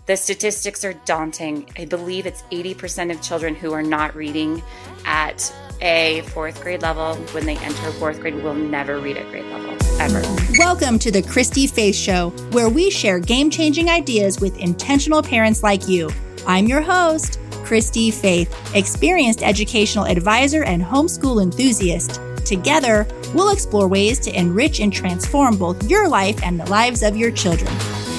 The statistics are daunting. I believe it's 80% of children who are not reading at a fourth grade level. When they enter fourth grade, will never read at grade level, ever. Welcome to the Christy Faith Show, where we share game-changing ideas with intentional parents like you. I'm your host, Christy Faith, experienced educational advisor and homeschool enthusiast. Together, we'll explore ways to enrich and transform both your life and the lives of your children.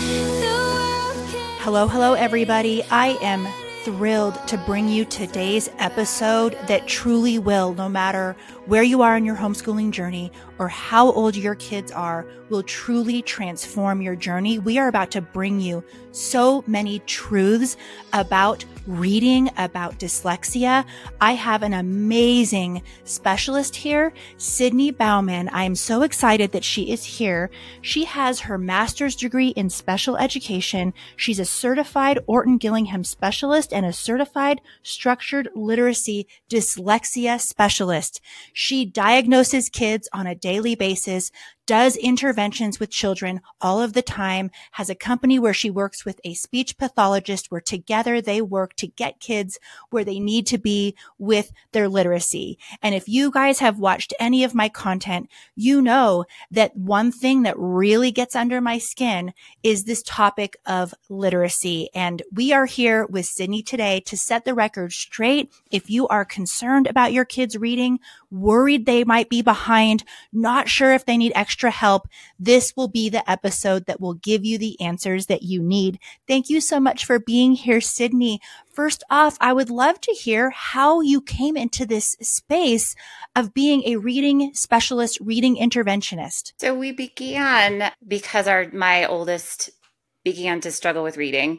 Hello, everybody. I am thrilled to bring you today's episode that truly will, no matter where you are in your homeschooling journey or how old your kids are, will truly transform your journey. We are about to bring you so many truths about reading, about dyslexia. I have an amazing specialist here, Sydney Bauman. I am so excited that she is here. She has her master's degree in special education. She's a certified Orton Gillingham specialist and a certified structured literacy dyslexia specialist. She diagnoses kids on a daily basis, does interventions with children all of the time, has a company where she works with a speech pathologist where together they work to get kids where they need to be with their literacy. And if you guys have watched any of my content, you know that one thing that really gets under my skin is this topic of literacy. And we are here with Sydney today to set the record straight. If you are concerned about your kids reading, worried they might be behind, not sure if they need extra help, this will be the episode that will give you the answers that you need. Thank you so much for being here, Sydney. First off, I would love to hear how you came into this space of being a reading specialist, reading interventionist. So we began because my oldest began to struggle with reading,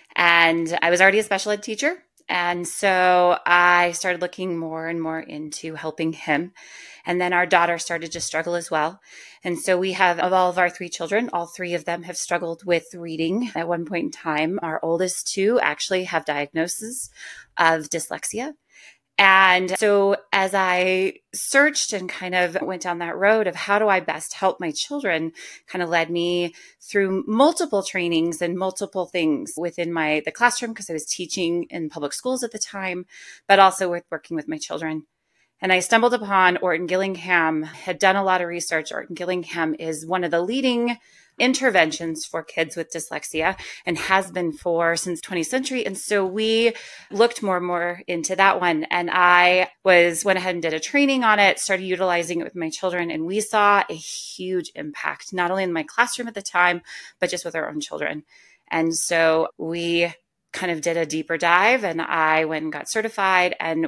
and I was already a special ed teacher. And so I started looking more and more into helping him. And then our daughter started to struggle as well. And so we have, of all of our three children, all three of them have struggled with reading at one point in time. Our oldest two actually have diagnoses of dyslexia. And so as I searched and kind of went down that road of how do I best help my children, kind of led me through multiple trainings and multiple things within the classroom, because I was teaching in public schools at the time, but also with working with my children. And I stumbled upon Orton Gillingham, had done a lot of research. Orton Gillingham is one of the leading interventions for kids with dyslexia and has been since 20th century. And so we looked more and more into that one. And I went ahead and did a training on it, started utilizing it with my children. And we saw a huge impact, not only in my classroom at the time, but just with our own children. And so we kind of did a deeper dive, and I went and got certified. And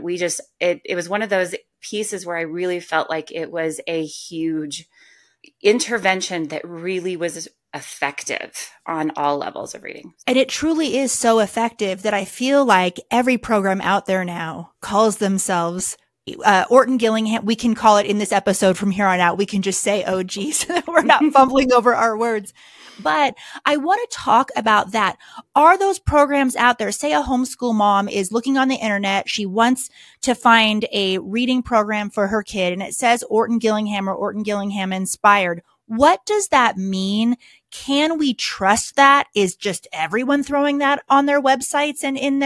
it was one of those pieces where I really felt like it was a huge intervention that really was effective on all levels of reading. And it truly is so effective that I feel like every program out there now calls themselves Orton Gillingham. We can call it in this episode from here on out. We can just say OG so that we're not fumbling over our words. But I want to talk about that. Are those programs out there? Say a homeschool mom is looking on the internet. She wants to find a reading program for her kid, and it says Orton Gillingham or Orton Gillingham inspired. What does that mean? Can we trust that? Is just everyone throwing that on their websites and in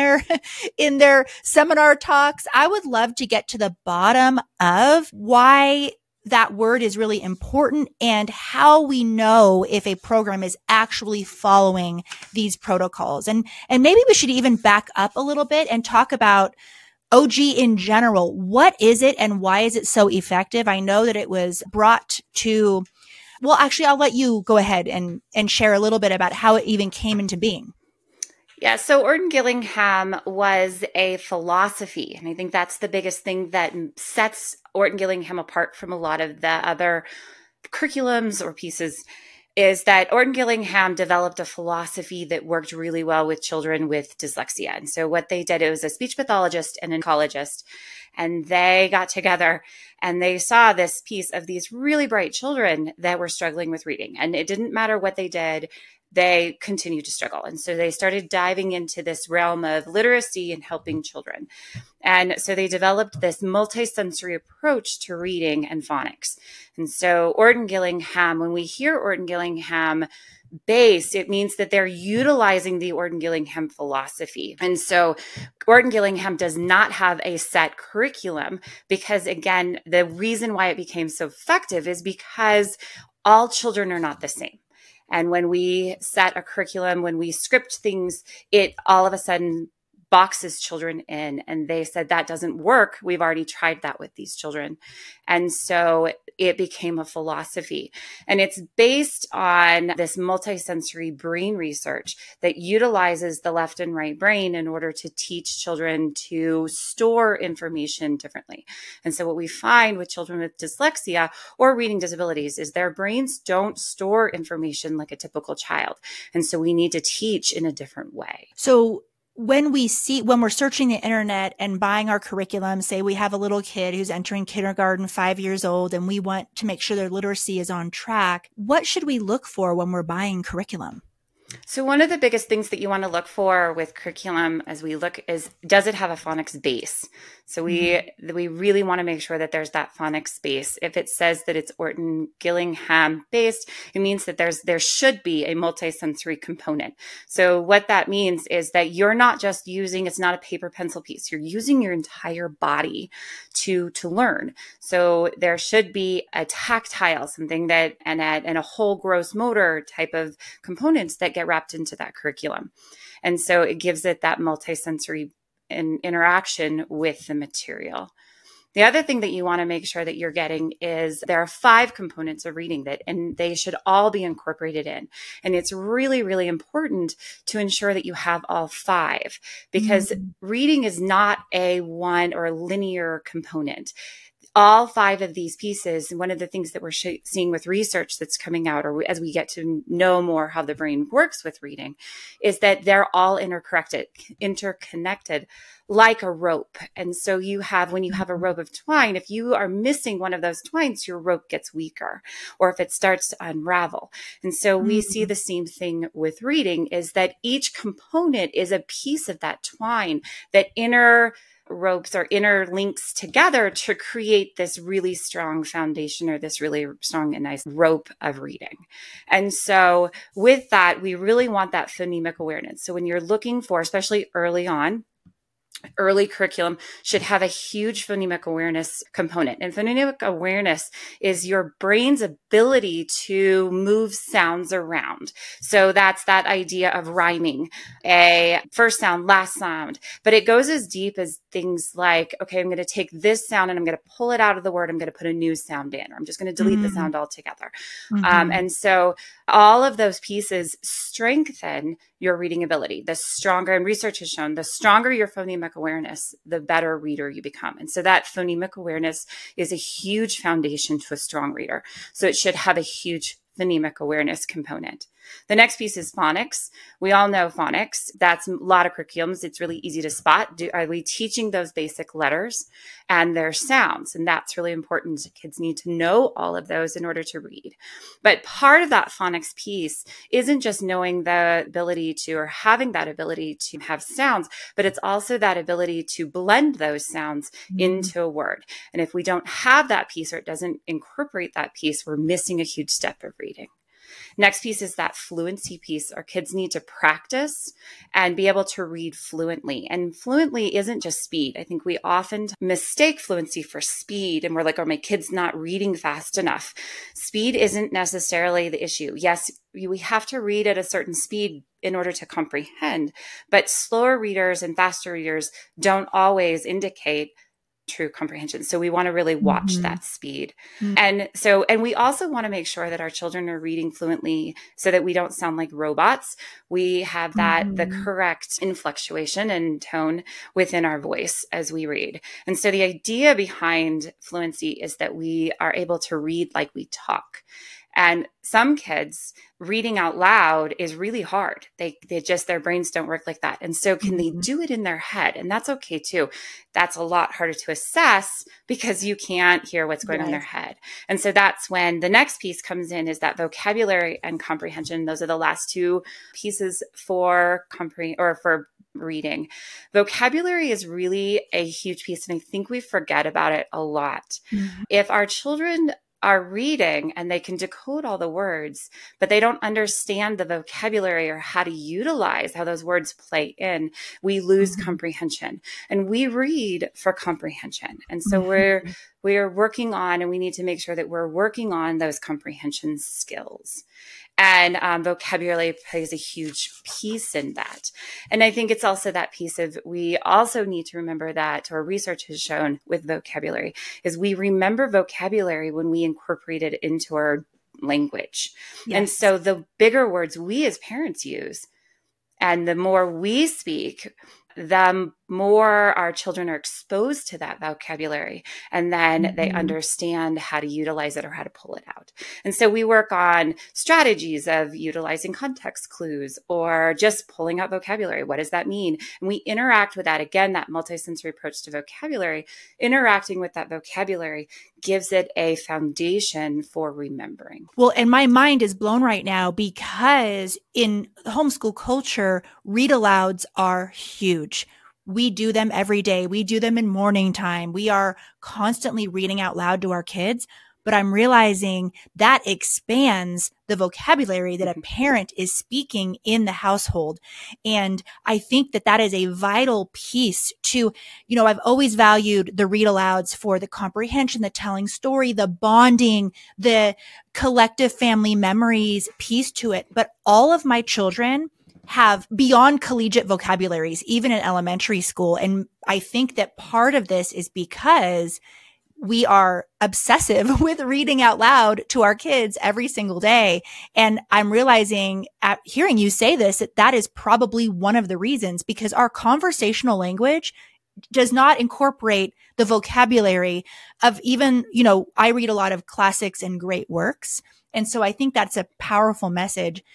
their seminar talks? I would love to get to the bottom of why that word is really important and how we know if a program is actually following these protocols. And maybe we should even back up a little bit and talk about OG in general. What is it and why is it so effective? I know that it was brought to, well, actually, I'll let you go ahead and share a little bit about how it even came into being. Yeah, so Orton Gillingham was a philosophy, and I think that's the biggest thing that sets Orton Gillingham apart from a lot of the other curriculums or pieces, is that Orton Gillingham developed a philosophy that worked really well with children with dyslexia. And so what they did, it was a speech pathologist and an oncologist, and they got together and they saw this piece of these really bright children that were struggling with reading. And it didn't matter what they did, they continued to struggle. And so they started diving into this realm of literacy and helping children. And so they developed this multisensory approach to reading and phonics. And so Orton Gillingham, when we hear Orton Gillingham based, it means that they're utilizing the Orton-Gillingham philosophy. And so Orton-Gillingham does not have a set curriculum because, again, the reason why it became so effective is because all children are not the same. And when we set a curriculum, when we script things, it all of a sudden boxes children in, and they said that doesn't work. We've already tried that with these children. And so it became a philosophy. And it's based on this multisensory brain research that utilizes the left and right brain in order to teach children to store information differently. And so what we find with children with dyslexia or reading disabilities is their brains don't store information like a typical child. And so we need to teach in a different way. So when we're searching the internet and buying our curriculum, say we have a little kid who's entering kindergarten, 5 years old, and we want to make sure their literacy is on track, what should we look for when we're buying curriculum? So one of the biggest things that you want to look for with curriculum as we look is, does it have a phonics base? So we really want to make sure that there's that phonics base. If it says that it's Orton-Gillingham based, it means that there should be a multisensory component. So what that means is that you're not just using, it's not a paper pencil piece. You're using your entire body to learn. So there should be a tactile, something that, and a whole gross motor type of components that get wrapped into that curriculum. And so it gives it that multisensory interaction with the material. The other thing that you want to make sure that you're getting is there are 5 components of reading and they should all be incorporated in. And it's really, really important to ensure that you have all 5 because reading is not a one or a linear component. All 5 of these pieces, one of the things that we're seeing with research that's coming out, or as we get to know more how the brain works with reading, is that they're all interconnected like a rope. And so when you have a rope of twine, if you are missing one of those twines, your rope gets weaker, or if it starts to unravel. And so we see the same thing with reading, is that each component is a piece of that twine that ropes or interlinks together to create this really strong foundation or this really strong and nice rope of reading. And so with that, we really want that phonemic awareness. So when you're looking for, especially early on, early curriculum should have a huge phonemic awareness component. And phonemic awareness is your brain's ability to move sounds around. So that's that idea of rhyming, a first sound, last sound. But it goes as deep as things like, okay, I'm going to take this sound and I'm going to pull it out of the word. I'm going to put a new sound in, or I'm just going to delete the sound altogether. And so all of those pieces strengthen your reading ability. The stronger, and research has shown, the stronger your phonemic awareness, the better reader you become. And so that phonemic awareness is a huge foundation to a strong reader. So it should have a huge phonemic awareness component. The next piece is phonics. We all know phonics. That's a lot of curriculums. It's really easy to spot. Are we teaching those basic letters and their sounds? And that's really important. Kids need to know all of those in order to read. But part of that phonics piece isn't just knowing the ability to, or having that ability to have sounds, but it's also that ability to blend those sounds into a word. And if we don't have that piece, or it doesn't incorporate that piece, we're missing a huge step of reading. Next piece is that fluency piece. Our kids need to practice and be able to read fluently. And fluently isn't just speed. I think we often mistake fluency for speed, and we're like, oh, my kid's not reading fast enough. Speed isn't necessarily the issue. Yes, we have to read at a certain speed in order to comprehend, but slower readers and faster readers don't always indicate true comprehension. So we want to really watch that speed. And we also want to make sure that our children are reading fluently so that we don't sound like robots. We have the correct inflectuation and tone within our voice as we read. And so the idea behind fluency is that we are able to read like we talk. And some kids reading out loud is really hard. They just, their brains don't work like that. And so can they do it in their head? And that's okay too. That's a lot harder to assess because you can't hear what's going on in their head. And so that's when the next piece comes in, is that vocabulary and comprehension. Those are the last 2 pieces for reading. Vocabulary is really a huge piece, and I think we forget about it a lot. If our children are reading and they can decode all the words, but they don't understand the vocabulary or how to utilize how those words play in, we lose comprehension. And we read for comprehension. And so we're working on, and we need to make sure that we're working on those comprehension skills. And vocabulary plays a huge piece in that. And I think it's also that piece of, we also need to remember that, or research has shown with vocabulary, is we remember vocabulary when we incorporate it into our language. Yes. And so the bigger words we as parents use, and the more we speak, the more our children are exposed to that vocabulary, and then they understand how to utilize it or how to pull it out. And so we work on strategies of utilizing context clues or just pulling out vocabulary. What does that mean? And we interact with that. Again, that multisensory approach to vocabulary, interacting with that vocabulary gives it a foundation for remembering. Well, and my mind is blown right now because in homeschool culture, read alouds are huge. We do them every day. We do them in morning time. We are constantly reading out loud to our kids, but I'm realizing that expands the vocabulary that a parent is speaking in the household. And I think that that is a vital piece to, I've always valued the read alouds for the comprehension, the telling story, the bonding, the collective family memories piece to it. But all of my children have beyond collegiate vocabularies, even in elementary school. And I think that part of this is because we are obsessive with reading out loud to our kids every single day. And I'm realizing at hearing you say this, that is probably one of the reasons, because our conversational language does not incorporate the vocabulary of even, I read a lot of classics and great works. And so I think that's a powerful message.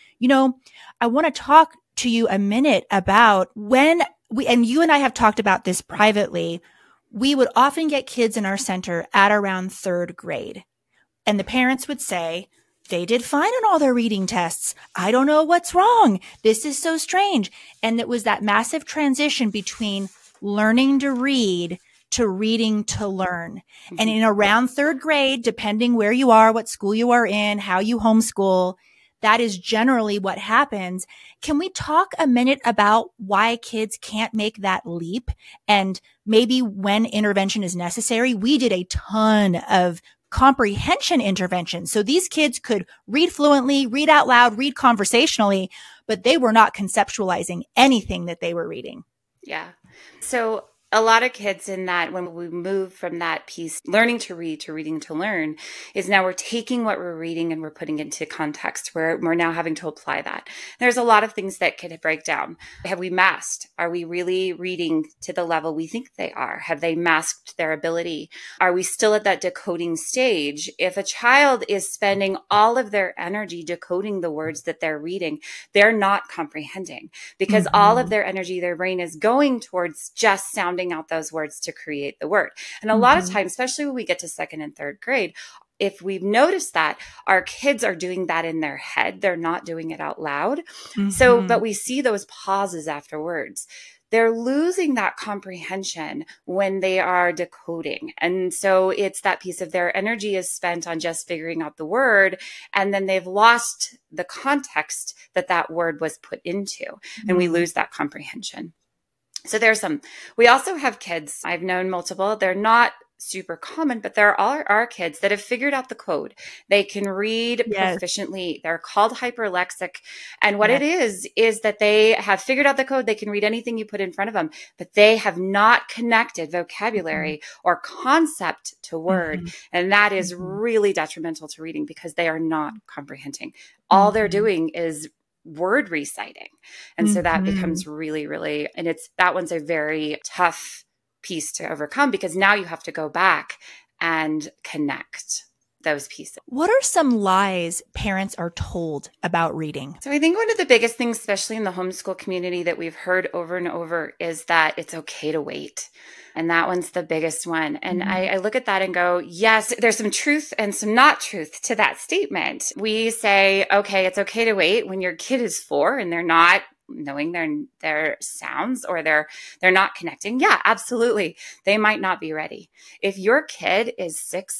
I want to talk to you a minute about when and you and I have talked about this privately, we would often get kids in our center at around third grade. And the parents would say, they did fine on all their reading tests. I don't know what's wrong. This is so strange. And it was that massive transition between learning to read to reading to learn. And in around third grade, depending where you are, what school you are in, how you homeschool, that is generally what happens. Can we talk a minute about why kids can't make that leap and maybe when intervention is necessary? We did a ton of comprehension intervention. So these kids could read fluently, read out loud, read conversationally, but they were not conceptualizing anything that they were reading. Yeah. So a lot of kids in that, when we move from that piece, learning to read to reading to learn, is now we're taking what we're reading and we're putting into context where we're now having to apply that. There's a lot of things that could break down. Have we masked? Are we really reading to the level we think they are? Have they masked their ability? Are we still at that decoding stage? If a child is spending all of their energy decoding the words that they're reading, they're not comprehending, because all of their energy, their brain is going towards just sounding out those words to create the word. And a lot of times, especially when we get to second and third grade, if we've noticed that our kids are doing that in their head, they're not doing it out loud. So, but we see those pauses afterwards. They're losing that comprehension when they are decoding. And so it's that piece of their energy is spent on just figuring out the word. And then they've lost the context that that word was put into. And we lose that comprehension. So we also have kids, I've known multiple, they're not super common, but there are kids that have figured out the code. They can read proficiently. They're called hyperlexic. And what it is that they have figured out the code. They can read anything you put in front of them, but they have not connected vocabulary or concept to word. And that is really detrimental to reading because they are not comprehending. All they're doing is word reciting. And so that becomes really, really, and that one's a very tough piece to overcome because now you have to go back and connect those pieces. What are some lies parents are told about reading? So I think one of the biggest things, especially in the homeschool community that we've heard over and over, is that it's okay to wait. And that one's the biggest one. And I look at that and go, yes, there's some truth and some not truth to that statement. We say, okay, it's okay to wait when your kid is 4 and they're not knowing their sounds or they're not connecting. Yeah, absolutely. They might not be ready. If your kid is 6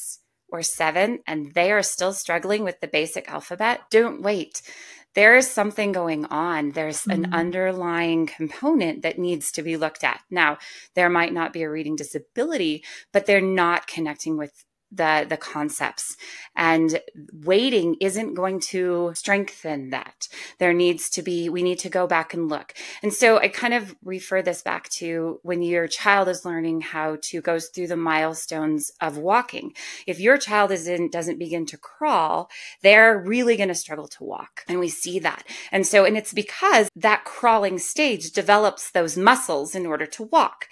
or 7 and they are still struggling with the basic alphabet, don't wait. There is something going on. There's an underlying component that needs to be looked at. Now, there might not be a reading disability, but they're not connecting with the concepts, and waiting isn't going to strengthen that. We need to go back and look. And so I kind of refer this back to when your child is learning how to go through the milestones of walking. If your child doesn't begin to crawl, they're really going to struggle to walk. And we see that. And it's because that crawling stage develops those muscles in order to walk.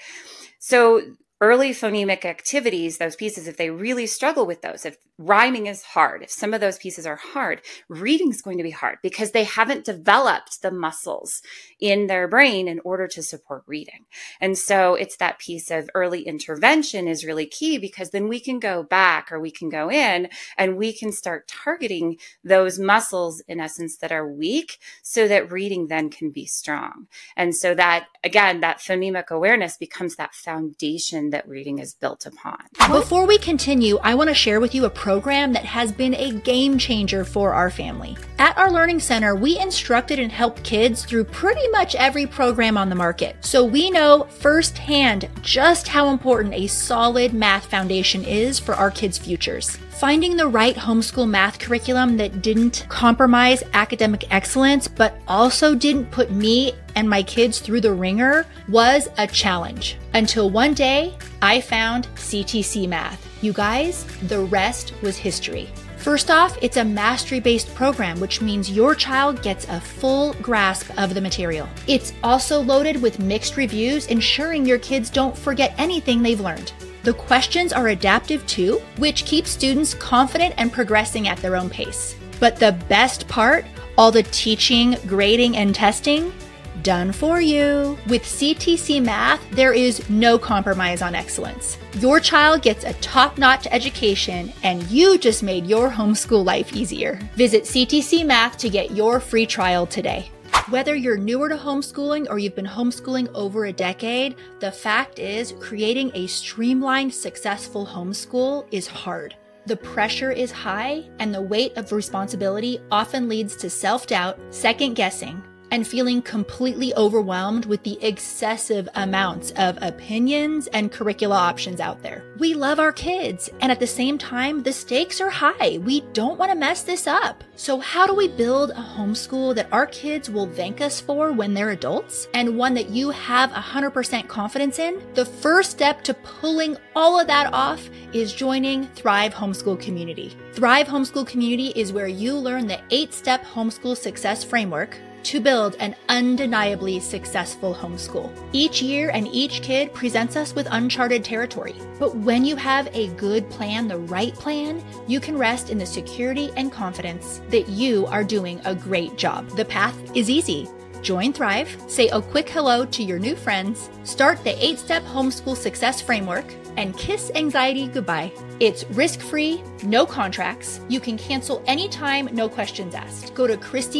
So early phonemic activities, those pieces, if they really struggle with those, if rhyming is hard, if some of those pieces are hard, reading is going to be hard because they haven't developed the muscles in their brain in order to support reading. And so it's that piece of early intervention is really key, because then we can go back, or we can go in and we can start targeting those muscles, in essence, that are weak, so that reading then can be strong. And so that, again, that phonemic awareness becomes that foundation that reading is built upon. Before we continue, I want to share with you a program that has been a game changer for our family. At our Learning Center, we instructed and helped kids through pretty much every program on the market. So we know firsthand just how important a solid math foundation is for our kids' futures. Finding the right homeschool math curriculum that didn't compromise academic excellence, but also didn't put me and my kids through the ringer was a challenge. Until one day, I found CTC Math. You guys, the rest was history. First off, it's a mastery-based program, which means your child gets a full grasp of the material. It's also loaded with mixed reviews, ensuring your kids don't forget anything they've learned. The questions are adaptive too, which keeps students confident and progressing at their own pace. But the best part, all the teaching, grading, and testing, done for you. With CTC Math, there is no compromise on excellence. Your child gets a top-notch education, and you just made your homeschool life easier. Visit CTC Math to get your free trial today. Whether you're newer to homeschooling or you've been homeschooling over a decade, the fact is creating a streamlined, successful homeschool is hard. The pressure is high, and the weight of responsibility often leads to self-doubt, second-guessing, and feeling completely overwhelmed with the excessive amounts of opinions and curricula options out there. We love our kids, and at the same time, the stakes are high. We don't want to mess this up. So how do we build a homeschool that our kids will thank us for when they're adults, and one that you have 100% confidence in? The first step to pulling all of that off is joining Thrive Homeschool Community. Thrive Homeschool Community is where you learn the 8-step homeschool success framework to build an undeniably successful homeschool. Each year and each kid presents us with uncharted territory. But when you have a good plan, the right plan, you can rest in the security and confidence that you are doing a great job. The path is easy. Join Thrive, say a quick hello to your new friends, start the 8-step homeschool success framework, and kiss anxiety goodbye. It's risk-free, no contracts. You can cancel anytime, no questions asked. Go to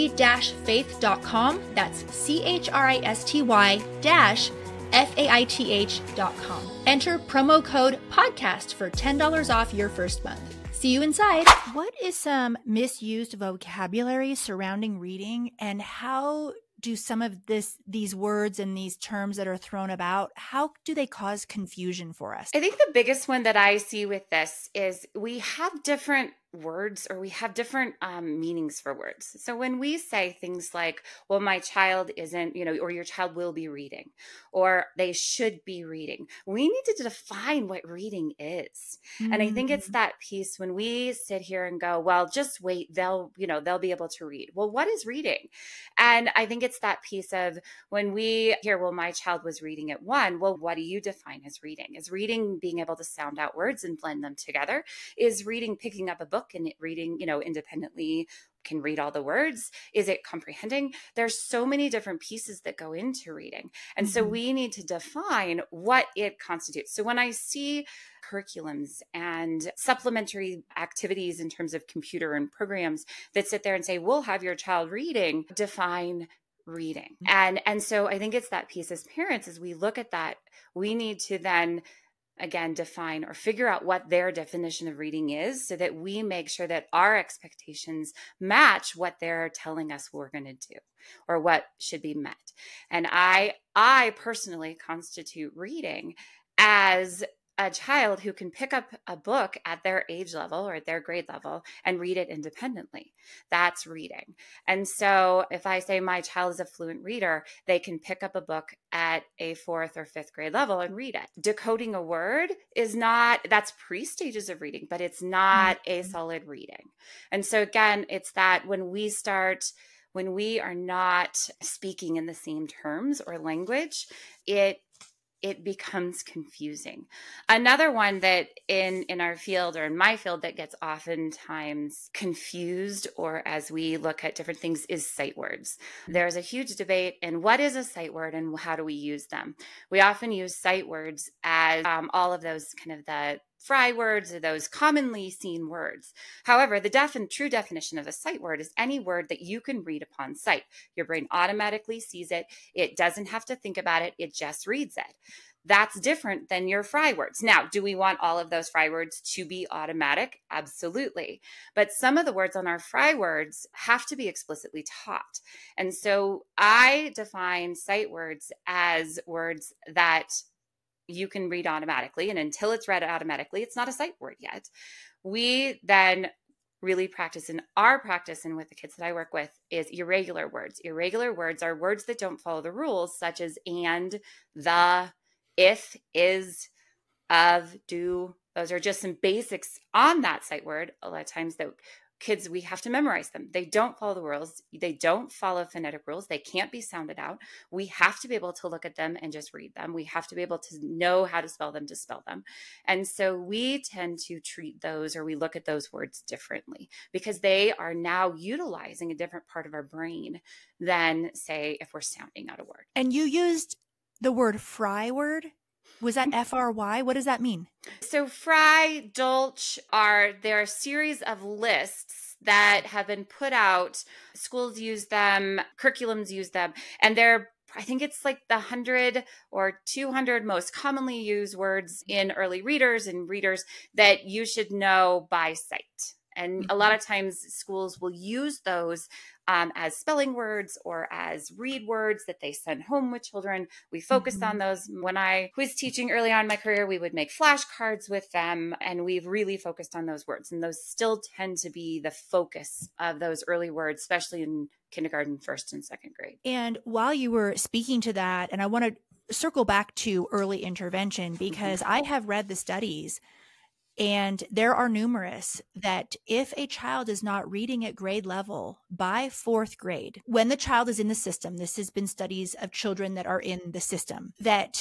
Christy-Faith.com. That's CHRISTY-FAITH.com. Enter promo code podcast for $10 off your first month. See you inside. What is some misused vocabulary surrounding reading, and how do some of these words and these terms that are thrown about, how do they cause confusion for us? I think the biggest one that I see with this is we have different words, or we have different meanings for words. So when we say things like, well, my child isn't, or your child will be reading, or they should be reading, we need to define what reading is. Mm-hmm. And I think it's that piece when we sit here and go, well, just wait, they'll be able to read. Well, what is reading? And I think it's that piece of when we hear, well, my child was reading at 1. Well, what do you define as reading? Is reading being able to sound out words and blend them together? Is reading picking up a book and reading, independently, can read all the words? Is it comprehending? There's so many different pieces that go into reading. And mm-hmm. So we need to define what it constitutes. So when I see curriculums and supplementary activities in terms of computer and programs that sit there and say, we'll have your child reading, define reading. And so I think it's that piece as parents, as we look at that, we need to then again, define or figure out what their definition of reading is so that we make sure that our expectations match what they're telling us we're going to do or what should be met. And I personally constitute reading as a child who can pick up a book at their age level or at their grade level and read it independently. That's reading. And so if I say my child is a fluent reader, they can pick up a book at a 4th or 5th grade level and read it. Decoding a word is not, that's pre-stages of reading, but it's not a solid reading. And so again, it's that when we are not speaking in the same terms or language, it becomes confusing. Another one that in our field or in my field that gets oftentimes confused or as we look at different things is sight words. There's a huge debate in what is a sight word and how do we use them. We often use sight words as all of those kind of the fry words or those commonly seen words. However, the true definition of a sight word is any word that you can read upon sight. Your brain automatically sees it. It doesn't have to think about it. It just reads it. That's different than your fry words. Now, do we want all of those fry words to be automatic? Absolutely. But some of the words on our fry words have to be explicitly taught. And so I define sight words as words that you can read automatically. And until it's read automatically, it's not a sight word yet. We then really practice in our practice and with the kids that I work with is irregular words. Irregular words are words that don't follow the rules, such as and, the, if, is, of, do. Those are just some basics on that sight word. A lot of times that kids, we have to memorize them. They don't follow the rules. They don't follow phonetic rules. They can't be sounded out. We have to be able to look at them and just read them. We have to be able to know how to spell them to spell them. And so we tend to treat those or we look at those words differently because they are now utilizing a different part of our brain than, say, if we're sounding out a word. And you used the word fry word. Was that FRY? What does that mean? So Fry, Dolch they're a series of lists that have been put out. Schools use them, curriculums use them, and I think it's like the 100 or 200 most commonly used words in early readers and readers that you should know by sight. And a lot of times schools will use those as spelling words or as read words that they send home with children. We focused on those. When I was teaching early on in my career, we would make flashcards with them, and we've really focused on those words. And those still tend to be the focus of those early words, especially in kindergarten, 1st and 2nd grade. And while you were speaking to that, and I want to circle back to early intervention because I have read the studies. And there are numerous that if a child is not reading at grade level by 4th grade, when the child is in the system, this has been studies of children that are in the system, that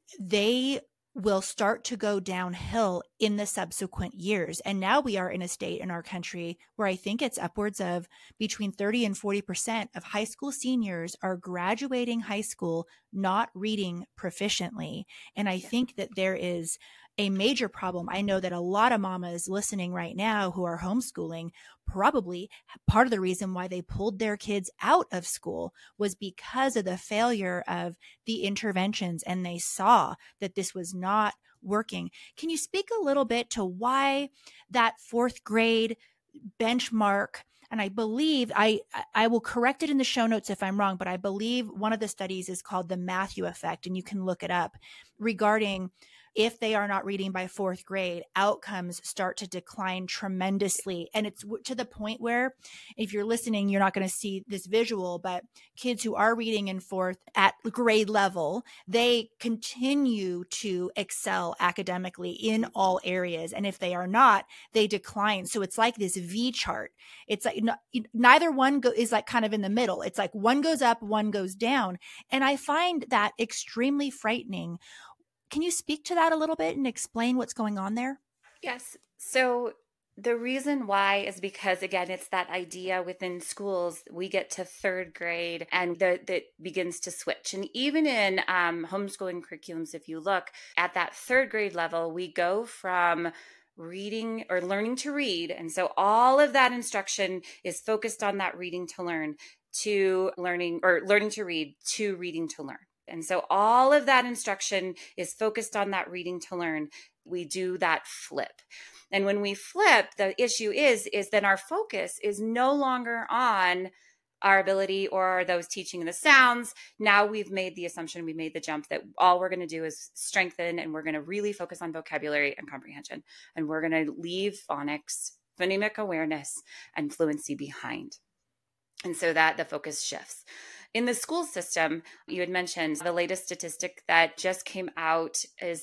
they will start to go downhill in the subsequent years. And now we are in a state in our country where I think it's upwards of between 30 and 40% of high school seniors are graduating high school not reading proficiently. And I think that there is a major problem. I know that a lot of mamas listening right now who are homeschooling, probably part of the reason why they pulled their kids out of school was because of the failure of the interventions, and they saw that this was not working. Can you speak a little bit to why that 4th grade benchmark? And I believe I will correct it in the show notes if I'm wrong, but I believe one of the studies is called the Matthew effect, and you can look it up, regarding if they are not reading by 4th grade, outcomes start to decline tremendously. And it's to the point where, if you're listening, you're not going to see this visual, but kids who are reading in 4th at grade level, they continue to excel academically in all areas. And if they are not, they decline. So it's like this V chart. It's like neither one is like kind of in the middle. It's like one goes up, one goes down. And I find that extremely frightening. Can you speak to that a little bit and explain what's going on there? Yes. So the reason why is because, again, it's that idea within schools, we get to 3rd grade and that begins to switch. And even in homeschooling curriculums, if you look at that 3rd grade level, we go from reading or learning to read. And so all of that instruction is focused on that reading to learn, to learning to read, to reading to learn. And so all of that instruction is focused on that reading to learn. We do that flip. And when we flip, the issue is then our focus is no longer on our ability or those teaching the sounds. Now we've made the assumption, we made the jump that all we're going to do is strengthen, and we're going to really focus on vocabulary and comprehension. And we're going to leave phonics, phonemic awareness, and fluency behind. And so that the focus shifts. In the school system, you had mentioned the latest statistic that just came out is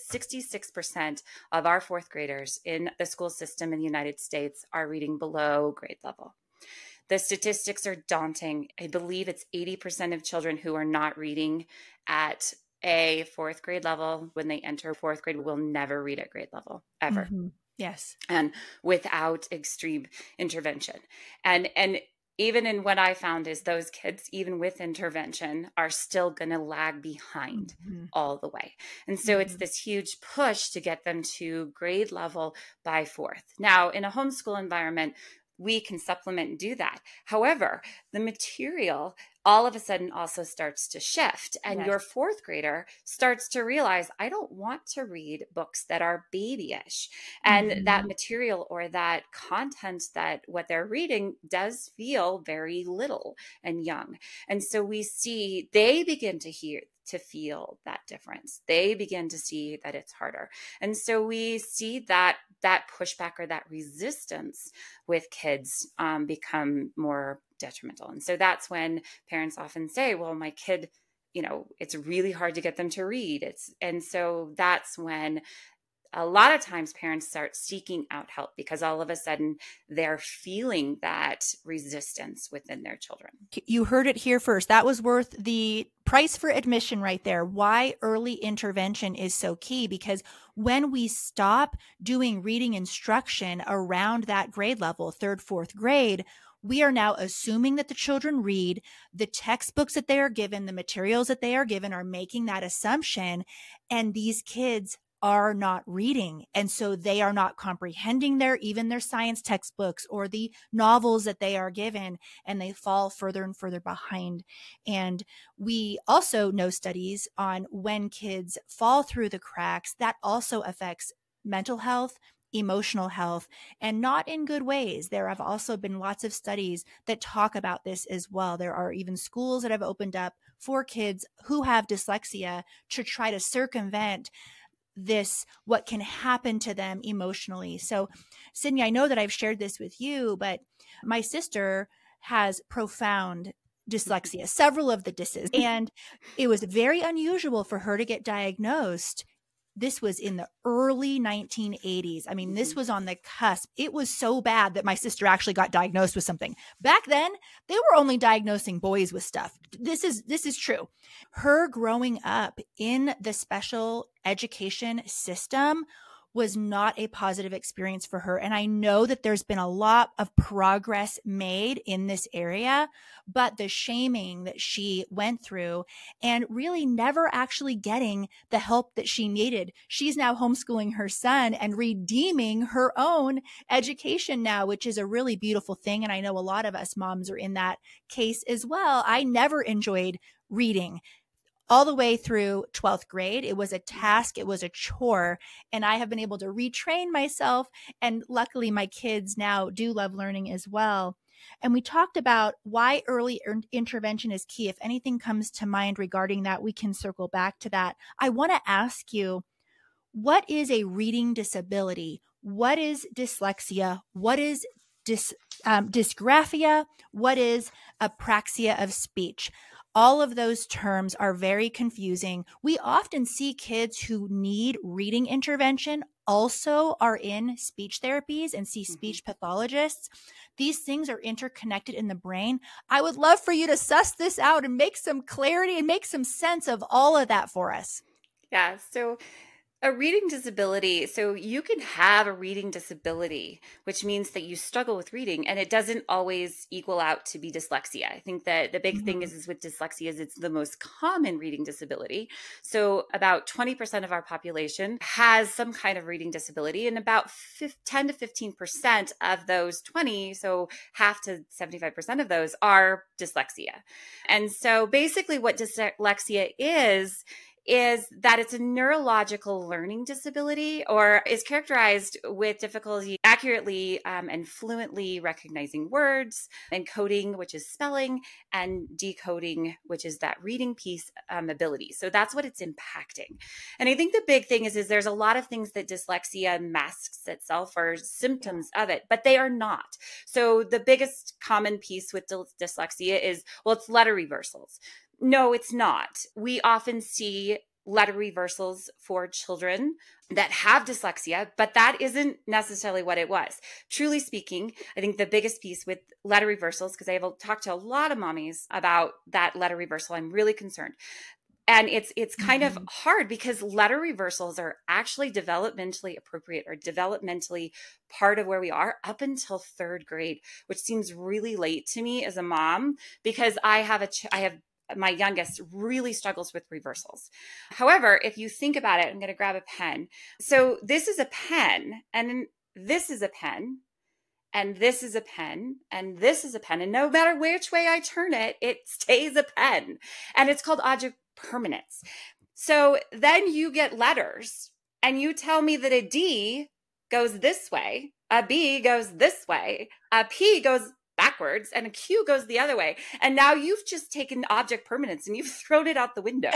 66% of our fourth graders in the school system in the United States are reading below grade level. The statistics are daunting. I believe it's 80% of children who are not reading at a fourth grade level when they enter fourth grade will never read at grade level, ever. Mm-hmm. Yes. And without extreme intervention. And even in what I found is those kids, even with intervention, are still going to lag behind all the way. And so it's this huge push to get them to grade level by fourth. Now, in a homeschool environment, we can supplement and do that. However, the material all of a sudden also starts to shift, and your fourth grader starts to realize, I don't want to read books that are babyish. And that material or that content, that what they're reading does feel very little and young. And so we see they begin to feel that difference. They begin to see that it's harder. And so we see that pushback or that resistance with kids become more detrimental. And so that's when parents often say, well, my kid, it's really hard to get them to read. And so that's when a lot of times parents start seeking out help, because all of a sudden they're feeling that resistance within their children. You heard it here first. That was worth the price for admission right there. Why early intervention is so key, because when we stop doing reading instruction around that grade level, third, fourth grade, we are now assuming that the children read. The textbooks that they are given, the materials that they are given are making that assumption. And these kids are not reading. And so they are not comprehending even their science textbooks or the novels that they are given, and they fall further and further behind. And we also know studies on when kids fall through the cracks, that also affects mental health, emotional health, and not in good ways. There have also been lots of studies that talk about this as well. There are even schools that have opened up for kids who have dyslexia to try to circumvent what can happen to them emotionally. So, Sydney, I know that I've shared this with you, but my sister has profound dyslexia, several of the dys's, and it was very unusual for her to get diagnosed. This was in the early 1980s. I mean, this was on the cusp. It was so bad that my sister actually got diagnosed with something. Back then, they were only diagnosing boys with stuff. This is true. Her growing up in the special education system was not a positive experience for her. And I know that there's been a lot of progress made in this area, but the shaming that she went through and really never actually getting the help that she needed. She's now homeschooling her son and redeeming her own education now, which is a really beautiful thing. And I know a lot of us moms are in that case as well. I never enjoyed reading. All the way through 12th grade, it was a task, it was a chore, and I have been able to retrain myself, and luckily my kids now do love learning as well. And we talked about why early intervention is key. If anything comes to mind regarding that, we can circle back to that. I want to ask you, what is a reading disability? What is dyslexia? What is dysgraphia? What is apraxia of speech? All of those terms are very confusing. We often see kids who need reading intervention also are in speech therapies and see speech pathologists. These things are interconnected in the brain. I would love for you to suss this out and make some clarity and make some sense of all of that for us. Yeah. So A reading disability. So you can have a reading disability, which means that you struggle with reading, and it doesn't always equal out to be dyslexia. I think that the big thing is with dyslexia is it's the most common reading disability. So about 20% of our population has some kind of reading disability, and about 10 to 15% of those 20, so half to 75% of those are dyslexia. And so basically what dyslexia is that it's a neurological learning disability or is characterized with difficulty accurately and fluently recognizing words, encoding, which is spelling, and decoding, which is that reading piece ability. So that's what it's impacting. And I think the big thing is there's a lot of things that dyslexia masks itself or symptoms of it, but they are not. So the biggest common piece with dyslexia is, well, it's letter reversals. No, it's not. We often see letter reversals for children that have dyslexia, but that isn't necessarily what it was. Truly speaking, I think the biggest piece with letter reversals, because I have talked to a lot of mommies about that letter reversal, I'm really concerned. And it's kind of hard because letter reversals are actually developmentally appropriate or developmentally part of where we are up until third grade, which seems really late to me as a mom because I have my youngest really struggles with reversals. However, if you think about it, I'm going to grab a pen. So this is a pen, and this is a pen, and this is a pen, and this is a pen. And no matter which way I turn it, it stays a pen. And it's called object permanence. So then you get letters, and you tell me that a D goes this way, a B goes this way, a P goes backwards, and a Q goes the other way. And now you've just taken object permanence and you've thrown it out the window.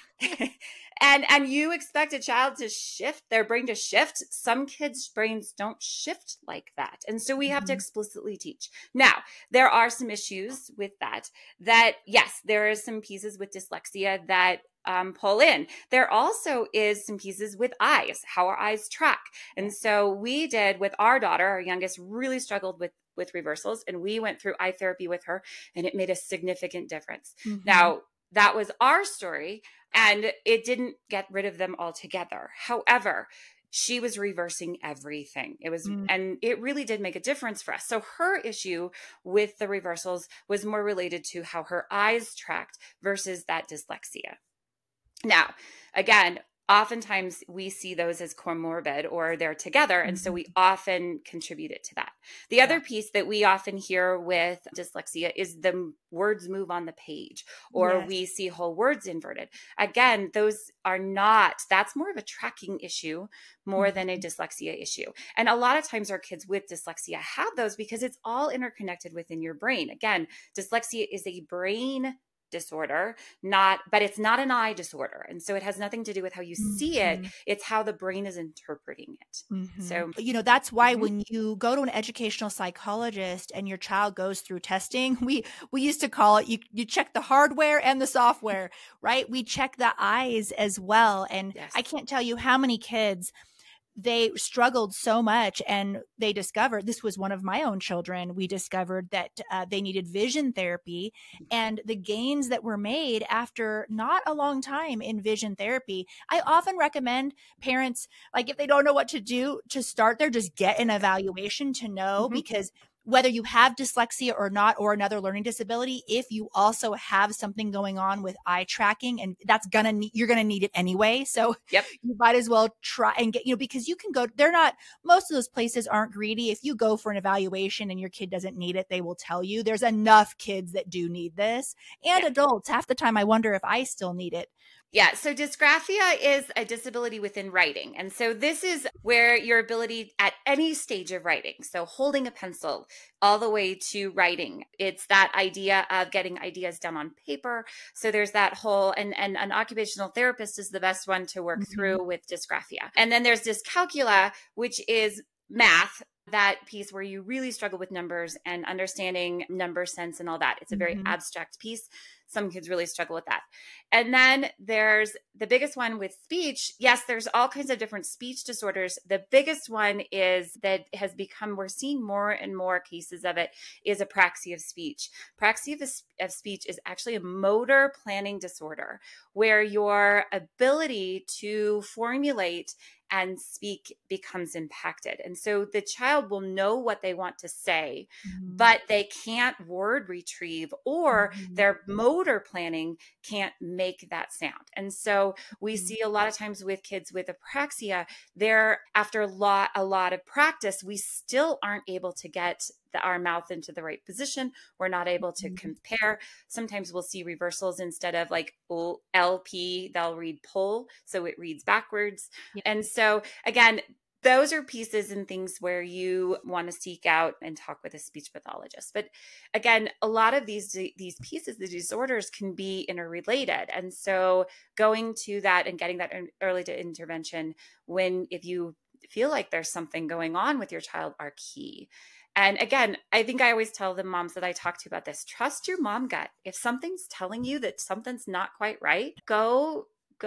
and you expect a child to shift, their brain to shift. Some kids' brains don't shift like that. And so we have to explicitly teach. Now, there are some issues with that yes, there is some pieces with dyslexia that pull in. There also is some pieces with eyes, how our eyes track. And so we did with our daughter, our youngest really struggled with reversals, and we went through eye therapy with her, and it made a significant difference. Now, that was our story, and it didn't get rid of them altogether. However, she was reversing everything. It was, and it really did make a difference for us. So her issue with the reversals was more related to how her eyes tracked versus that dyslexia. Now, again, oftentimes we see those as comorbid or they're together. And so we often contribute it to that. The other piece that we often hear with dyslexia is the words move on the page or we see whole words inverted. Again, those are not, that's more of a tracking issue more than a dyslexia issue. And a lot of times our kids with dyslexia have those because it's all interconnected within your brain. Again, dyslexia is a brain disorder, but it's not an eye disorder. And so it has nothing to do with how you see it. It's how the brain is interpreting it. So, that's why when you go to an educational psychologist and your child goes through testing, we used to call it, you check the hardware and the software, right? We check the eyes as well. And I can't tell you how many kids, they struggled so much, and they discovered, this was one of my own children, we discovered that they needed vision therapy, and the gains that were made after not a long time in vision therapy. I often recommend parents, like if they don't know what to do to start there, just get an evaluation to know, because whether you have dyslexia or not, or another learning disability, if you also have something going on with eye tracking, and that's you're gonna need it anyway. So you might as well try and get, because you can go, most of those places aren't greedy. If you go for an evaluation and your kid doesn't need it, they will tell you. There's enough kids that do need this, and adults. Half the time I wonder if I still need it. Yeah. So dysgraphia is a disability within writing. And so this is where your ability at any stage of writing, so holding a pencil all the way to writing, it's that idea of getting ideas down on paper. So there's that whole, and an occupational therapist is the best one to work through with dysgraphia. And then there's dyscalculia, which is math, that piece where you really struggle with numbers and understanding number sense and all that. It's a very abstract piece. Some kids really struggle with that. And then there's the biggest one with speech. Yes, there's all kinds of different speech disorders. The biggest one is that has become, we're seeing more and more cases of it, is apraxia of speech. Apraxia of speech is actually a motor planning disorder where your ability to formulate and speak becomes impacted. And so the child will know what they want to say, but they can't word retrieve, or their motor planning can't make that sound. And so we see a lot of times with kids with apraxia, they're after a lot of practice, we still aren't able to get our mouth into the right position. We're not able to compare. Sometimes we'll see reversals instead of like LP, they'll read pull. So it reads backwards. Yeah. And so again, those are pieces and things where you want to seek out and talk with a speech pathologist. But again, a lot of these pieces, the disorders can be interrelated. And so going to that and getting that early intervention if you feel like there's something going on with your child are key. And again, I think I always tell the moms that I talk to about this, trust your mom gut. If something's telling you that something's not quite right, go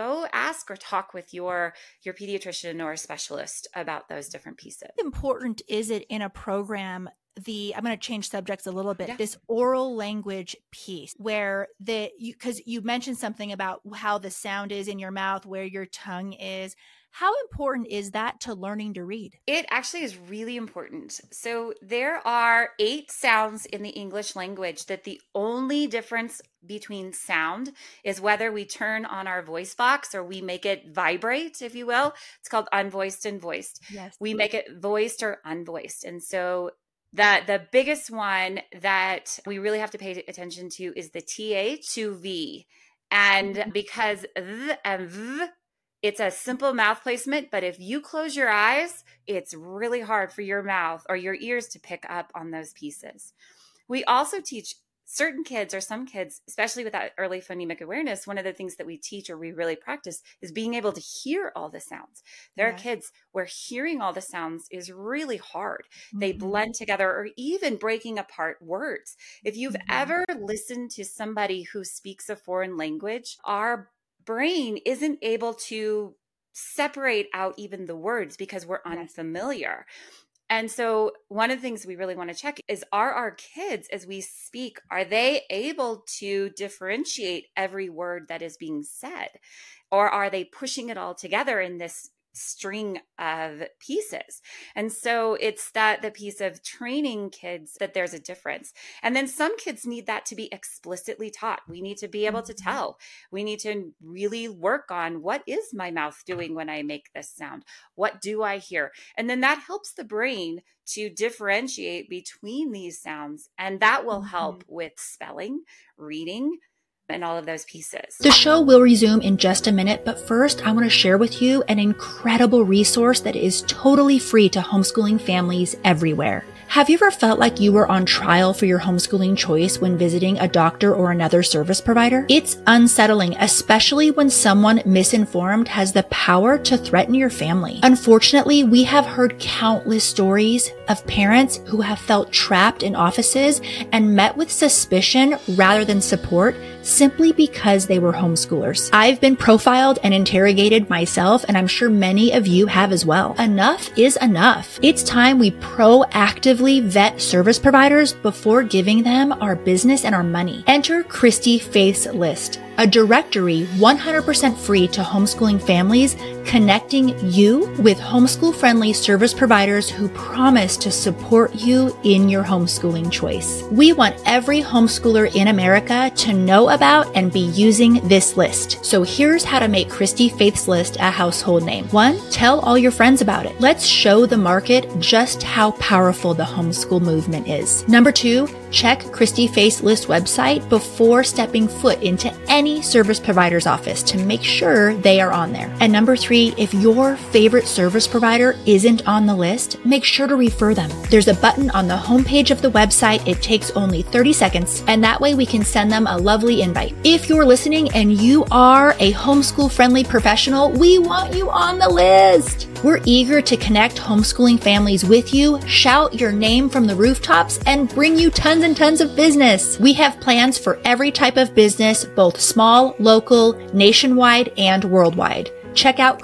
ask or talk with your pediatrician or a specialist about those different pieces. How important is it in a program, I'm going to change subjects a little bit, this oral language piece where because you mentioned something about how the sound is in your mouth, where your tongue is. How important is that to learning to read? It actually is really important. So there are 8 sounds in the English language that the only difference between sound is whether we turn on our voice box or we make it vibrate, if you will. It's called unvoiced and voiced. Yes. We make it voiced or unvoiced. And so the biggest one that we really have to pay attention to is the TH to V. And because th and v, it's a simple mouth placement, but if you close your eyes, it's really hard for your mouth or your ears to pick up on those pieces. We also teach certain kids or some kids, especially with that early phonemic awareness, one of the things that we teach or we really practice is being able to hear all the sounds. There are kids where hearing all the sounds is really hard. They blend together, or even breaking apart words. If you've ever listened to somebody who speaks a foreign language, our brain isn't able to separate out even the words because we're unfamiliar. And so one of the things we really want to check is, are our kids, as we speak, are they able to differentiate every word that is being said? Or are they pushing it all together in this string of pieces? And so it's the piece of training kids that there's a difference. And then some kids need that to be explicitly taught. We need to be able to tell. We need to really work on, what is my mouth doing when I make this sound? What do I hear? And then that helps the brain to differentiate between these sounds. And that will help with spelling, reading, and all of those pieces. The show will resume in just a minute, but first I want to share with you an incredible resource that is totally free to homeschooling families everywhere. Have you ever felt like you were on trial for your homeschooling choice when visiting a doctor or another service provider? It's unsettling, especially when someone misinformed has the power to threaten your family. Unfortunately, we have heard countless stories of parents who have felt trapped in offices and met with suspicion rather than support simply because they were homeschoolers. I've been profiled and interrogated myself, and I'm sure many of you have as well. Enough is enough. It's time we proactively vet service providers before giving them our business and our money. Enter Christy Faith's List, a directory 100% free to homeschooling families, connecting you with homeschool-friendly service providers who promise to support you in your homeschooling choice. We want every homeschooler in America to know about and be using this list. So here's how to make Christy Faith's List a household name. 1, tell all your friends about it. Let's show the market just how powerful the homeschool movement is. Number 2, check Christy Faith's List website before stepping foot into any service provider's office to make sure they are on there. And number 3, if your favorite service provider isn't on the list, make sure to refer them. There's a button on the homepage of the website. It takes only 30 seconds, and that way we can send them a lovely invite. If you're listening and you are a homeschool-friendly professional, we want you on the list. We're eager to connect homeschooling families with you, shout your name from the rooftops, and bring you tons and tons of business. We have plans for every type of business, both small, local, nationwide, and worldwide. Check out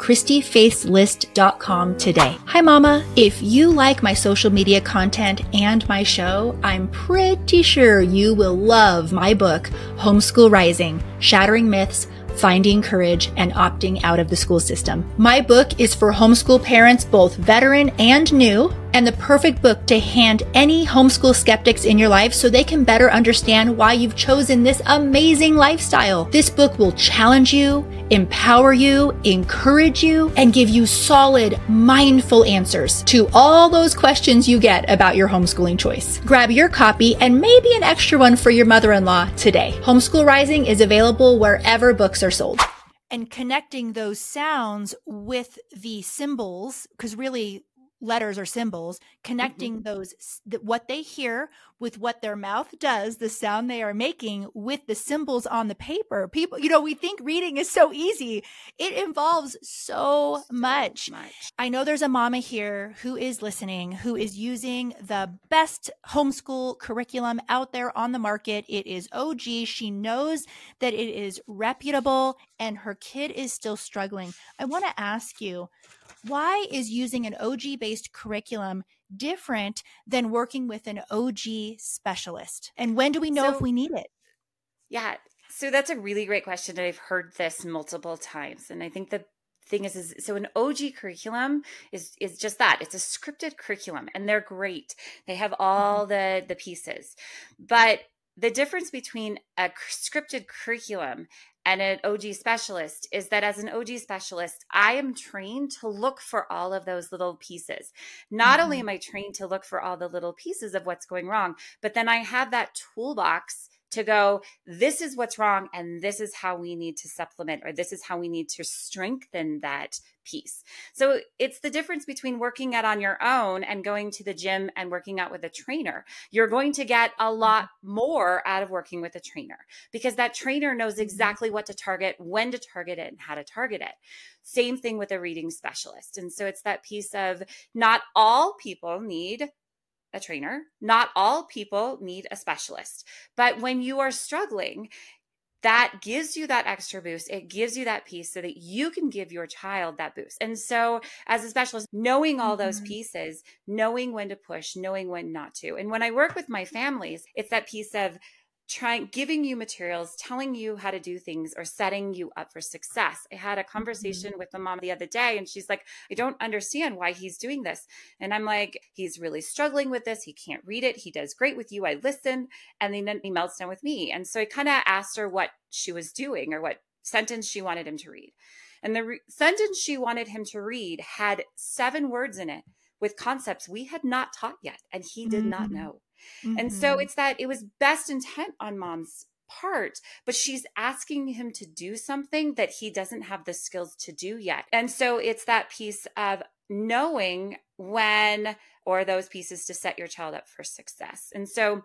ChristyFaithsList.com today. Hi, Mama. If you like my social media content and my show, I'm pretty sure you will love my book, Homeschool Rising: Shattering Myths, Finding Courage, and Opting Out of the School System. My book is for homeschool parents, both veteran and new, and the perfect book to hand any homeschool skeptics in your life so they can better understand why you've chosen this amazing lifestyle. This book will challenge you, empower you, encourage you, and give you solid, mindful answers to all those questions you get about your homeschooling choice. Grab your copy and maybe an extra one for your mother-in-law today. Homeschool Rising is available wherever books are sold. And connecting those sounds with the symbols, because really letters or symbols, connecting those, what they hear with what their mouth does, the sound they are making with the symbols on the paper. People, we think reading is so easy. It involves so much. I know there's a mama here who is listening, who is using the best homeschool curriculum out there on the market. It is OG. She knows that it is reputable and her kid is still struggling. I want to ask you, why is using an OG-based curriculum different than working with an OG specialist? And when do we know if we need it? Yeah, so that's a really great question. I've heard this multiple times. And I think the thing is so an OG curriculum is just that. It's a scripted curriculum, and they're great. They have all the pieces. But the difference between a scripted curriculum and an OG specialist is that as an OG specialist, I am trained to look for all of those little pieces. Not only am I trained to look for all the little pieces of what's going wrong, but then I have that toolbox to go, this is what's wrong, and this is how we need to supplement, or this is how we need to strengthen that piece. So it's the difference between working out on your own and going to the gym and working out with a trainer. You're going to get a lot more out of working with a trainer because that trainer knows exactly what to target, when to target it, and how to target it. Same thing with a reading specialist. And so it's that piece of not all people need a trainer. Not all people need a specialist. But when you are struggling, that gives you that extra boost. It gives you that piece so that you can give your child that boost. And so as a specialist, knowing all those pieces, knowing when to push, knowing when not to. And when I work with my families, it's that piece of giving you materials, telling you how to do things, or setting you up for success. I had a conversation with the mom the other day, and she's like, I don't understand why he's doing this. And I'm like, he's really struggling with this. He can't read it. He does great with you. I listen. And then he melts down with me. And so I kind of asked her what she was doing or what sentence she wanted him to read. And the sentence she wanted him to read had 7 words in it with concepts we had not taught yet, and he did not know. And so it's that it was best intent on mom's part, but she's asking him to do something that he doesn't have the skills to do yet. And so it's that piece of knowing when, or those pieces to set your child up for success. And so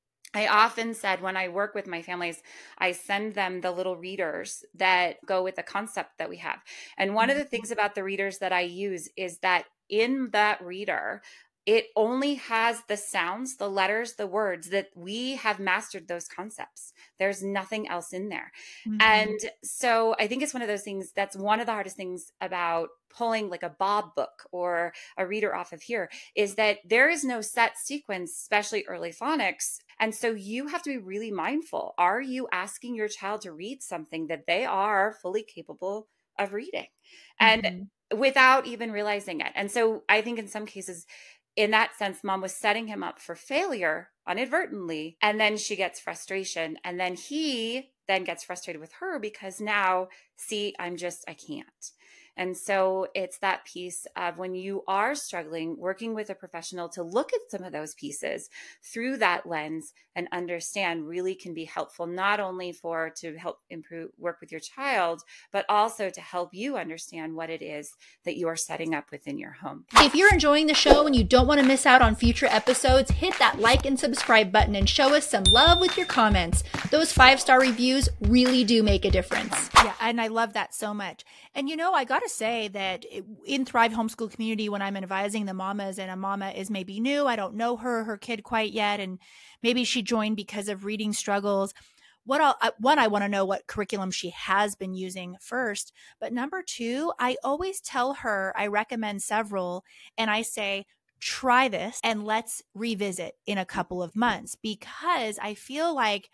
I often said when I work with my families, I send them the little readers that go with the concept that we have. And one of the things about the readers that I use is that in that reader, it only has the sounds, the letters, the words that we have mastered those concepts. There's nothing else in there. And so I think it's one of those things that's one of the hardest things about pulling like a Bob book or a reader off of here is that there is no set sequence, especially early phonics. And so you have to be really mindful. Are you asking your child to read something that they are fully capable of reading? And without even realizing it. And so I think in some cases, in that sense, mom was setting him up for failure inadvertently. And then she gets frustration. And then he then gets frustrated with her because now, see, I can't. And so it's that piece of when you are struggling, working with a professional to look at some of those pieces through that lens and understand really can be helpful, not only to help improve work with your child, but also to help you understand what it is that you are setting up within your home. If you're enjoying the show and you don't want to miss out on future episodes, hit that like and subscribe button and show us some love with your comments. Those 5-star reviews really do make a difference. Yeah, and I love that so much. And I got to say that in Thrive Homeschool Community, when I'm advising the mamas and a mama is maybe new, I don't know her kid quite yet, and maybe she joined because of reading struggles. I want to know what curriculum she has been using first. But number two, I always tell her, I recommend several, and I say, try this and let's revisit in a couple of months, because I feel like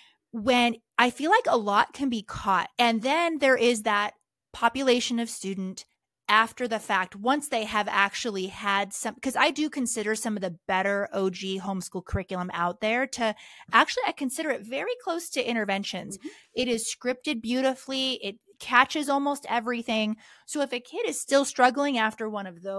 a lot can be caught. And then there is that population of student after the fact, once they have actually had some, because I do consider some of the better OG homeschool curriculum out there to actually, I consider it very close to interventions. Mm-hmm. It is scripted beautifully. It catches almost everything. So if a kid is still struggling after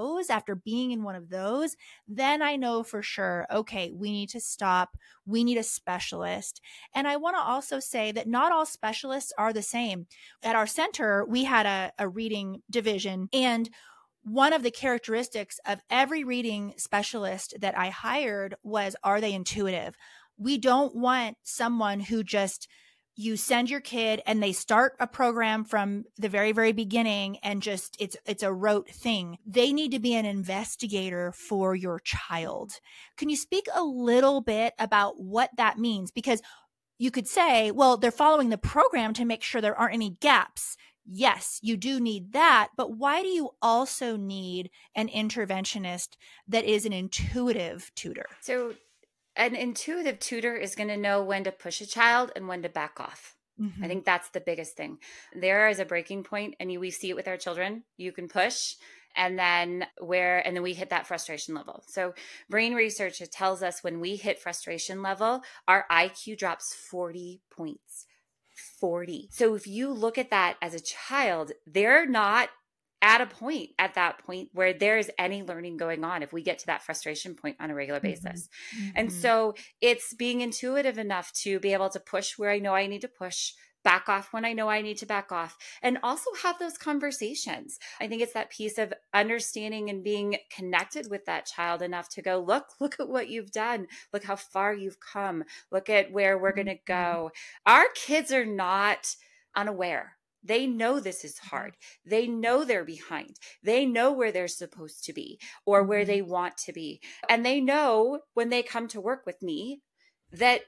being in one of those, then I know for sure, okay, we need to stop. We need a specialist. And I want to also say that not all specialists are the same. At our center, we had a reading division, and one of the characteristics of every reading specialist that I hired was, are they intuitive? We don't want someone who just, you send your kid and they start a program from the very, very beginning and just it's a rote thing. They need to be an investigator for your child. Can you speak a little bit about what that means? Because you could say, well, they're following the program to make sure there aren't any gaps. Yes, you do need that. But why do you also need an interventionist that is an intuitive tutor? So an intuitive tutor is going to know when to push a child and when to back off. Mm-hmm. I think that's the biggest thing. There is a breaking point, and we see it with our children. You can push, and then we hit that frustration level. So brain research tells us when we hit frustration level, our IQ drops 40 points. 40. So if you look at that as a child, they're not at that point where there's any learning going on if we get to that frustration point on a regular basis. Mm-hmm. And so it's being intuitive enough to be able to push where I know I need to push, back off when I know I need to back off, and also have those conversations. I think it's that piece of understanding and being connected with that child enough to go, look at what you've done. Look how far you've come. Look at where we're going to go. Our kids are not unaware. They know this is hard. They know they're behind. They know where they're supposed to be or where they want to be. And they know when they come to work with me that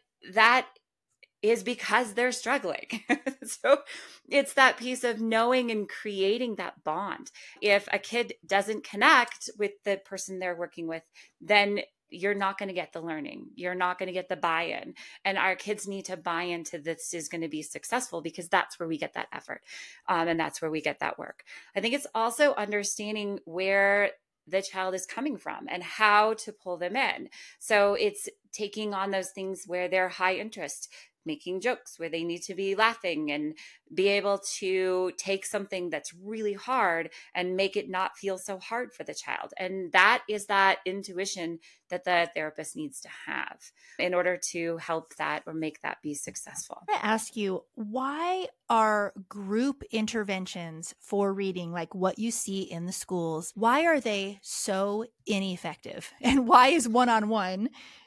is because they're struggling. So it's that piece of knowing and creating that bond. If a kid doesn't connect with the person they're working with, then you're not going to get the learning. You're not going to get the buy-in. And our kids need to buy into this is going to be successful, because that's where we get that effort. And that's where we get that work. I think it's also understanding where the child is coming from and how to pull them in. So it's taking on those things where they're high interest, making jokes where they need to be laughing, and be able to take something that's really hard and make it not feel so hard for the child. And that is that intuition that the therapist needs to have in order to help that or make that be successful. I want to ask you, why are group interventions for reading, like what you see in the schools, why are they so ineffective? And why is one-on-one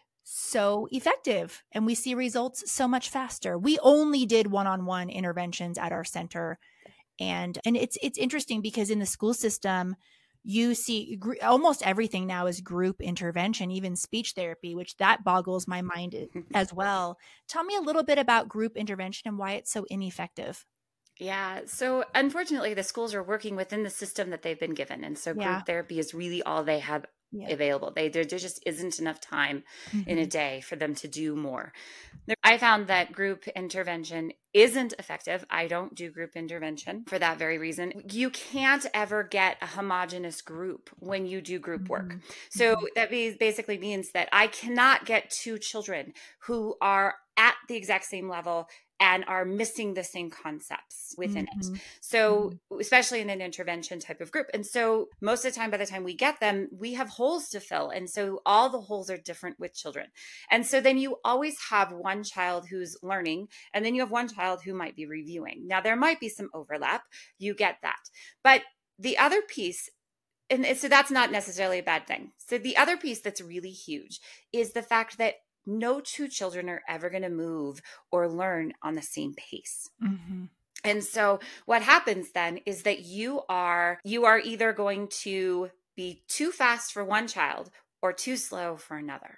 so effective and we see results so much faster? We only did one-on-one interventions at our center. And it's interesting because in the school system, you see almost everything now is group intervention, even speech therapy, which that boggles my mind as well. Tell me a little bit about group intervention and why it's so ineffective. Yeah. So unfortunately, the schools are working within the system that they've been given. And so group therapy is really all they have available. There just isn't enough time in a day for them to do more. I found that group intervention isn't effective. I don't do group intervention for that very reason. You can't ever get a homogenous group when you do group work. So that basically means that I cannot get two children who are at the exact same level and are missing the same concepts within it. So especially in an intervention type of group. And so most of the time, by the time we get them, we have holes to fill. And so all the holes are different with children. And so then you always have one child who's learning, and then you have one child who might be reviewing. Now there might be some overlap. You get that. But the other piece, and so that's not necessarily a bad thing. So the other piece that's really huge is the fact that no two children are ever going to move or learn on the same pace. And so what happens then is that you are either going to be too fast for one child or too slow for another.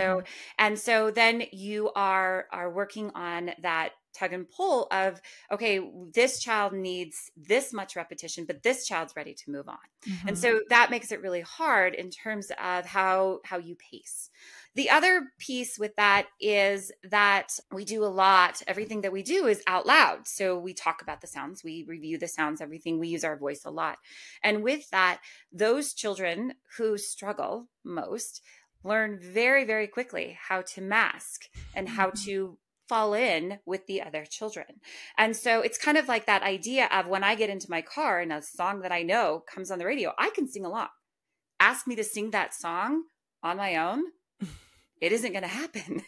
So then you are working on that tug and pull of, okay, this child needs this much repetition, but this child's ready to move on. And so that makes it really hard in terms of how you pace. The other piece with that is that we do a lot, everything that we do is out loud. So we talk about the sounds, we review the sounds, everything, we use our voice a lot. And with that, those children who struggle most learn very, very quickly how to mask and how to fall in with the other children. And so it's kind of like that idea of when I get into my car and a song that I know comes on the radio, I can sing along. Ask me to sing that song on my own, it isn't going to happen.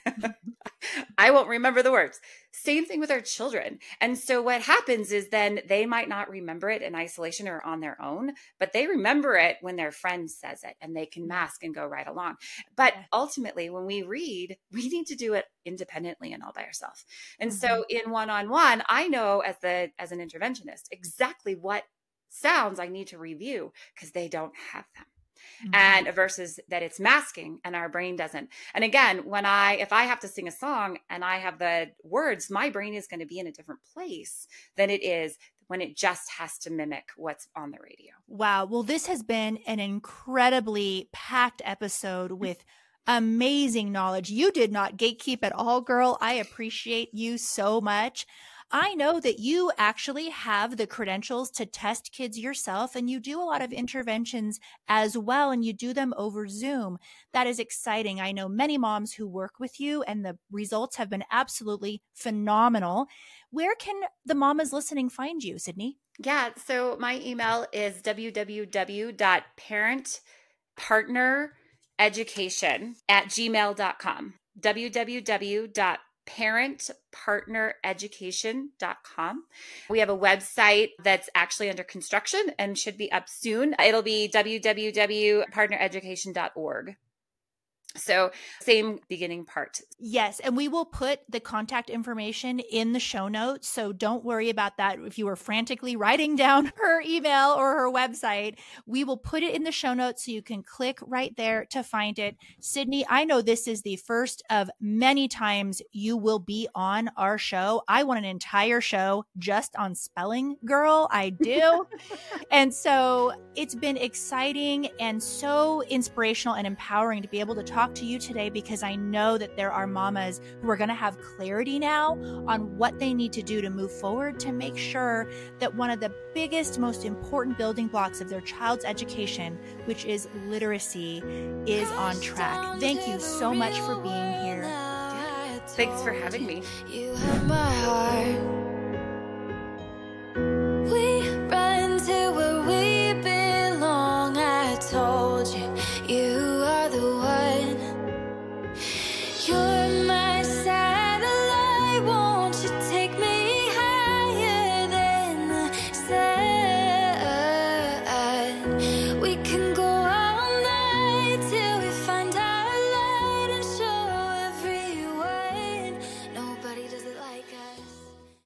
I won't remember the words. Same thing with our children. And so what happens is then they might not remember it in isolation or on their own, but they remember it when their friend says it and they can mask and go right along. But ultimately, when we read, we need to do it independently and all by ourselves. And so in one-on-one, I know as an interventionist exactly what sounds I need to review because they don't have them. And versus that it's masking and our brain doesn't. And again, if I have to sing a song and I have the words, my brain is going to be in a different place than it is when it just has to mimic what's on the radio. Wow. Well, this has been an incredibly packed episode with amazing knowledge. You did not gatekeep at all, girl. I appreciate you so much. I know that you actually have the credentials to test kids yourself, and you do a lot of interventions as well, and you do them over Zoom. That is exciting. I know many moms who work with you, and the results have been absolutely phenomenal. Where can the mamas listening find you, Sydney? Yeah, so my email is www.parentpartnereducation@gmail.com. www.parentpartnereducation.com. We have a website that's actually under construction and should be up soon. It'll be www.partnereducation.org. So same beginning part. Yes. And we will put the contact information in the show notes. So don't worry about that. If you were frantically writing down her email or her website, we will put it in the show notes so you can click right there to find it. Sydney, I know this is the first of many times you will be on our show. I want an entire show just on spelling, girl. I do. And so it's been exciting and so inspirational and empowering to be able to talk to you today, because I know that there are mamas who are going to have clarity now on what they need to do to move forward to make sure that one of the biggest, most important building blocks of their child's education, which is literacy, is on track. Thank you so much for being here. Thanks for having me. You have my heart.